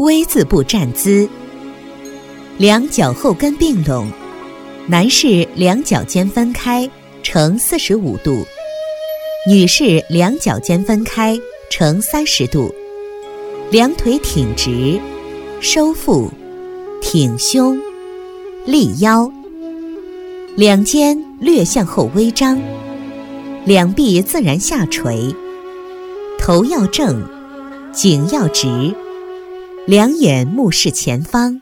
V 字步站姿，两脚后跟并拢，男士两脚尖分开呈45度，女士两脚尖分开呈30度，两腿挺直，收腹，挺胸，立腰，两肩略向后微张，两臂自然下垂，头要正，颈要直，两眼目视前方，